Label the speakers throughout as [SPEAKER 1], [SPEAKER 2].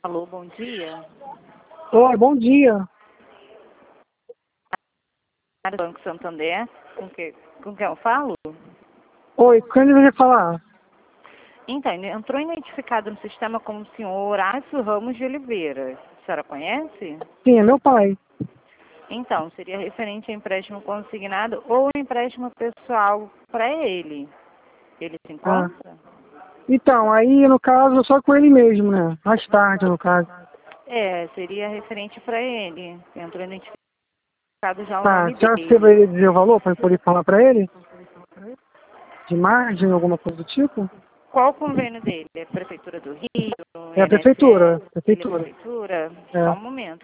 [SPEAKER 1] Alô, bom dia.
[SPEAKER 2] Oi, bom dia.
[SPEAKER 1] Banco Santander, com quem eu falo?
[SPEAKER 2] Oi, quem deveria falar?
[SPEAKER 1] Então, entrou identificado no sistema como o senhor Horácio Ramos de Oliveira. A senhora conhece?
[SPEAKER 2] Sim, é meu pai.
[SPEAKER 1] Então, seria referente a empréstimo consignado ou empréstimo pessoal para ele. Ele se
[SPEAKER 2] Ah.
[SPEAKER 1] encontra?
[SPEAKER 2] Então, aí no caso, só com ele mesmo, né? Mais tarde, no caso.
[SPEAKER 1] Seria referente para ele. Entrou identificado já o
[SPEAKER 2] Tá,
[SPEAKER 1] nome
[SPEAKER 2] já você
[SPEAKER 1] dele.
[SPEAKER 2] vai dizer o valor para poder falar para ele? De margem, alguma coisa do tipo?
[SPEAKER 1] Qual o convênio dele? É Prefeitura do Rio?
[SPEAKER 2] É a
[SPEAKER 1] INSS?
[SPEAKER 2] prefeitura.
[SPEAKER 1] Ele é
[SPEAKER 2] Prefeitura.
[SPEAKER 1] Prefeitura? Só
[SPEAKER 2] É.
[SPEAKER 1] um momento.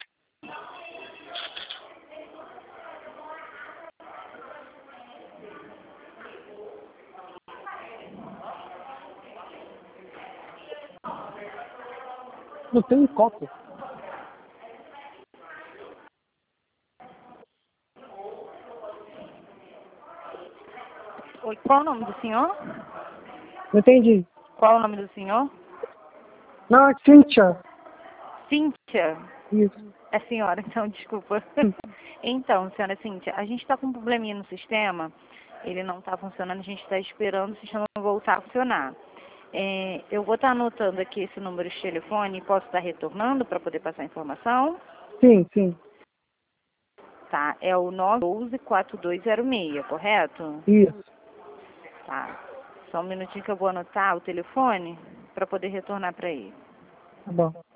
[SPEAKER 2] Não tem copo.
[SPEAKER 1] Oi, qual o nome do senhor?
[SPEAKER 2] Não entendi.
[SPEAKER 1] Qual o nome do senhor?
[SPEAKER 2] Não, é Cíntia.
[SPEAKER 1] Cíntia.
[SPEAKER 2] Isso.
[SPEAKER 1] É senhora, então, desculpa. Então, senhora Cíntia, a gente está com um probleminha no sistema. Ele não está funcionando, a gente está esperando o sistema voltar a funcionar. Eu vou estar anotando aqui esse número de telefone e posso estar retornando para poder passar a informação?
[SPEAKER 2] Sim, sim.
[SPEAKER 1] Tá, é o 912-4206, correto?
[SPEAKER 2] Isso.
[SPEAKER 1] Tá. Só um minutinho que eu vou anotar o telefone para poder retornar para ele.
[SPEAKER 2] Tá bom.